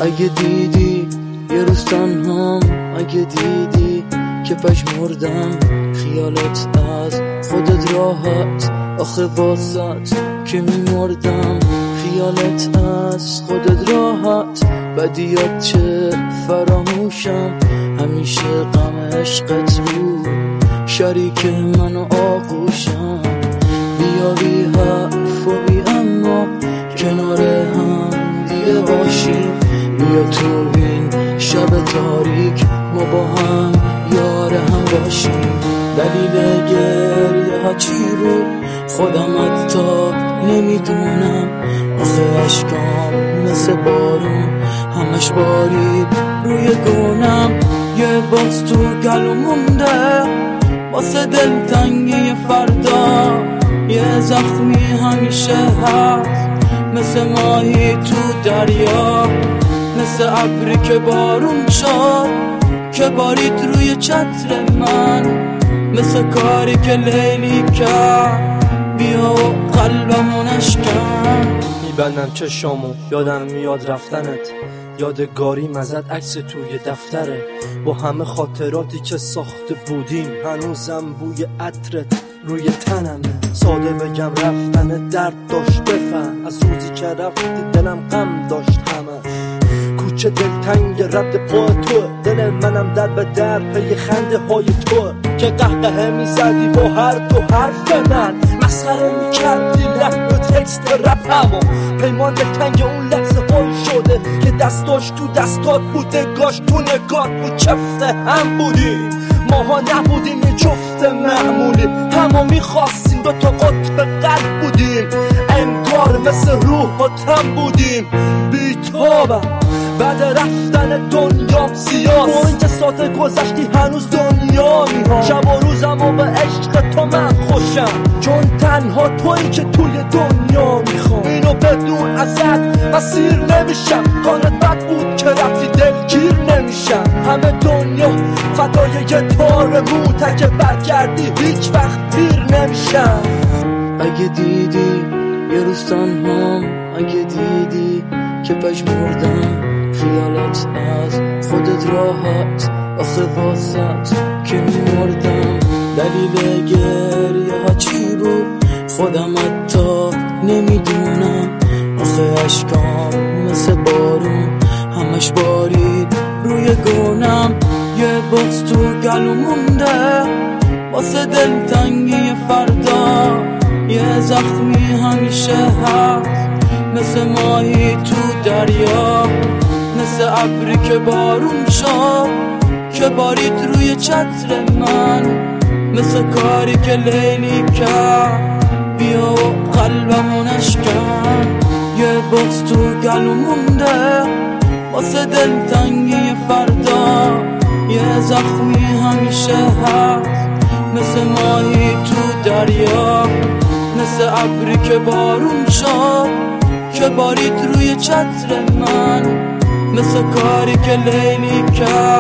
اگه دیدی یه روز تنهام، اگه دیدی که پژمردم خیالت از خودت راحت، آخه واسط که میمردم خیالت از خودت راحت. بدیات چه فراموشم، همیشه غم عشقت بود شریک من و آغوشم. بیا بی حرف و بی اما کنار هم دیگه باشیم، بیا تو این شب تاریک ما با هم یار هم باشیم. دلیل گریه ها چی بود خودم حتی نمیدونم، آخه عشقام مثل بارون همش بارید روی گونم. یه باز تو گلو مونده واسه دلتنگی فردا، یه زخمی همیشه هست مثل ماهی تو دریا، مثل ابری که بارون شد که بارید روی چتر من، مثل کاری که لیلی کرد بیا و قلبمو نشکن. میبندم چشامو یادم میاد رفتنت، یادگاریم ازت عکس توی دفتره، با همه خاطراتی که ساخته بودیم هنوزم بوی عطرت روی تنمه. ساده بگم رفتن درد داشت بفهم، از روزی که رفتی دلم غم داشت همه. کوچه دلتنگ رد پا تو، دل منم در به در پی خنده های تو که قهقه میزدی با هر دو حرف من، مسخره میکردی لحن و تکست رپمو. پیمان دلتنگ اون لحظه های شده که دستاش تو دستات بود، نگاش تو نگات بود، چفت هم بودیم ماها نبودیم یه جفت معمولی، همو میخواستیم دو تا قطب قلب بودیم، انگار مثل روح و تن بودیم. بیتابم بعد رفتن دنیام سیاس، با اینکه ساعت گذشتی هنوز دنیا میها. شب و روزم و به عشق تو من خوشم، چون تنها تویی که توی دنیا میخوام. اینو بدون ازت اسیر نمیشم، کارت بد بود که رفتی دلگیر نمیشم. همه دنیا فدای یه تار موت، که برگردی هیچ وقت پیر نمیشم. اگه دیدی یه روز تنهام، اگه دیدی که پژمردم خیالت از خودت راحت، آخه واسط که میمردم. دلیل گریه ها چی بود خودم حتی نمیدونم، آخه عشقام مثل بارون همش بارید روی گونم. یه باز تو گلو مونده واسه دلتنگی فردا، یه زخمی همیشه هست مثل ماهی تو دریا، مثل ابری که بارون شد که بارید روی چتر من، مثل کاری که لیلی کرد بیا و قلبمو نشکن. یه باز تو گلو مونده واسه دلتنگی فردا، یه زخمی همیشه هست مثل ماهی تو دریا، مثل ابری که بارون شد که بارید روی چتر من، مثل کاری که لیلی کرد